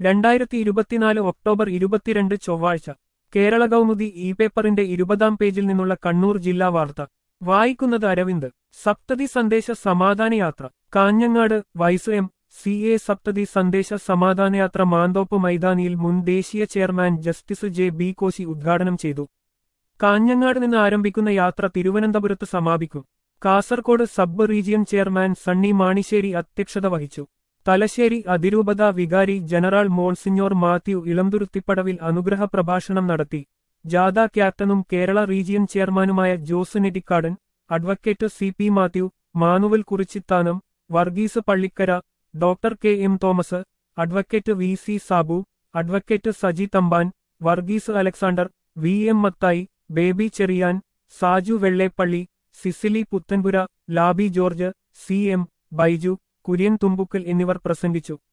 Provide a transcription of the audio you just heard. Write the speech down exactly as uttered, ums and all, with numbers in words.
രണ്ടായിരത്തി ഇരുപത്തിനാല് ഒക്ടോബർ ഇരുപത്തിരണ്ട് ചൊവ്വാഴ്ച കേരള കൗമുദി ഇ പേപ്പറിന്റെ ഇരുപതാം പേജിൽ നിന്നുള്ള കണ്ണൂർ ജില്ലാ വാർത്ത വായിക്കുന്നത് അരവിന്ദ്. സപ്തതി സന്ദേശ സമാധാനയാത്ര Kanhangad. Y M C A സപ്തതി സന്ദേശ സമാധാനയാത്ര മാന്തോപ്പ് മൈതാനിയിൽ മുൻ ദേശീയ chairman justice J B Koshy ഉദ്ഘാടനം ചെയ്തു. കാഞ്ഞങ്ങാട് നിന്ന് ആരംഭിക്കുന്ന യാത്ര തിരുവനന്തപുരത്ത് സമാപിക്കും. Kasaragod sub region chairman Sunny Manisseri അധ്യക്ഷത വഹിച്ചു. തലശ്ശേരി അതിരൂപത വികാരി ജനറൽ മോൺസിഞ്ഞോർ മാത്യു ഇളംതുരുത്തിപ്പടവിൽ അനുഗ്രഹ പ്രഭാഷണം നടത്തി. ജാഥ ക്യാപ്റ്റനും കേരള റീജിയൻ ചെയർമാനുമായ Jose Nettikkadan, advocate C P Mathew, Manuel Kurichithanam, Varghese Pallikkara, doctor K M Thomas, advocate V C Sabu, advocate Saji Thampan, Varghese Alexander, V M Mathai, Baby Cherian, Saju Vellappally, Cicily Puthenpura, Laby George, C M Baiju, Kurian Thumbukkal എന്നിവർ പ്രസംഗിച്ചു.